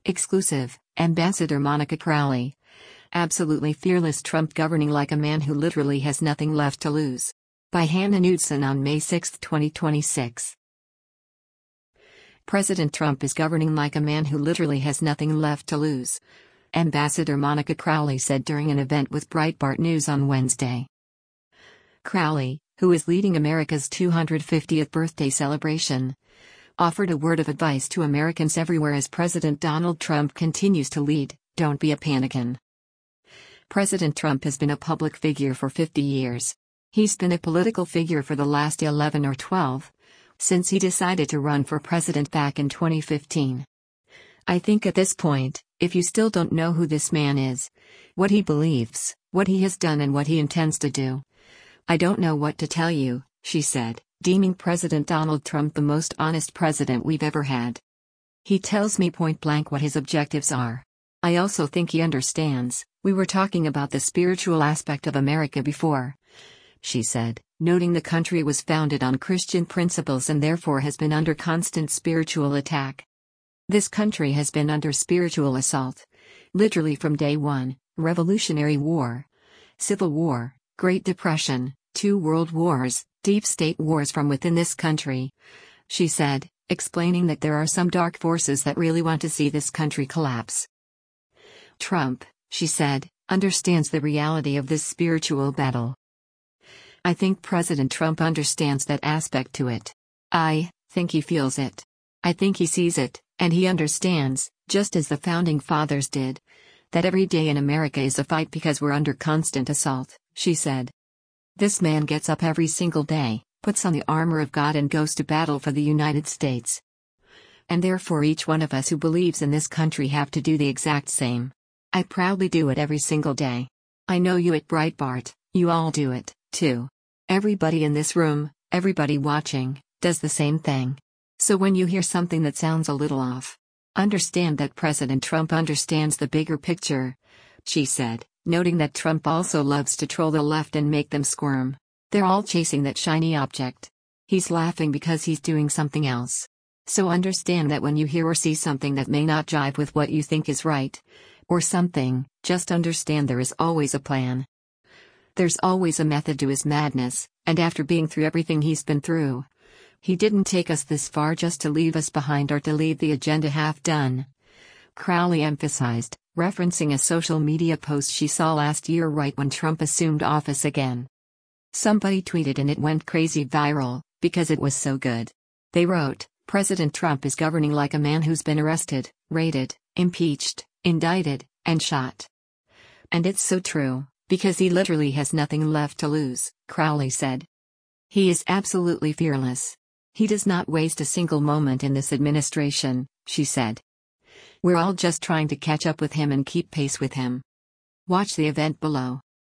Exclusive, Ambassador Monica Crowley. Absolutely fearless Trump governing like a man who literally has nothing left to lose. By Hannah Knudsen on May 6, 2026. President Trump is governing like a man who literally has nothing left to lose, Ambassador Monica Crowley said during an event with Breitbart News on Wednesday. Crowley, who is leading America's 250th birthday celebration, offered a word of advice to Americans everywhere as President Donald Trump continues to lead: "Don't be a panican." President Trump has been a public figure for 50 years. He's been a political figure for the last 11 or 12, since he decided to run for president back in 2015. I think at this point, if you still don't know who this man is, what he believes, what he has done and what he intends to do, I don't know what to tell you, she said, deeming President Donald Trump the most honest president we've ever had. He tells me point blank what his objectives are. I also think he understands. We were talking about the spiritual aspect of America before, she said, noting the country was founded on Christian principles and therefore has been under constant spiritual attack. This country has been under spiritual assault, literally from day one: Revolutionary War, Civil War, Great Depression, 2 World Wars, deep state wars from within this country, she said, explaining that there are some dark forces that really want to see this country collapse. Trump, she said, understands the reality of this spiritual battle. I think President Trump understands that aspect to it. I think he feels it. I think he sees it, and he understands, just as the Founding Fathers did, that every day in America is a fight because we're under constant assault, she said. This man gets up every single day, puts on the armor of God and goes to battle for the United States. And therefore each one of us who believes in this country have to do the exact same. I proudly do it every single day. I know you at Breitbart, you all do it, too. Everybody in this room, everybody watching, does the same thing. So when you hear something that sounds a little off, understand that President Trump understands the bigger picture, she said, noting that Trump also loves to troll the left and make them squirm. They're all chasing that shiny object. He's laughing because he's doing something else. So understand that when you hear or see something that may not jive with what you think is right, or something, just understand there is always a plan. There's always a method to his madness, and after being through everything he's been through, he didn't take us this far just to leave us behind or to leave the agenda half done, Crowley emphasized, referencing a social media post she saw last year right when Trump assumed office again. Somebody tweeted and it went crazy viral, because it was so good. They wrote, "President Trump is governing like a man who's been arrested, raided, impeached, indicted, and shot." And it's so true, because he literally has nothing left to lose, Crowley said. He is absolutely fearless. He does not waste a single moment in this administration, she said. We're all just trying to catch up with him and keep pace with him. Watch the event below.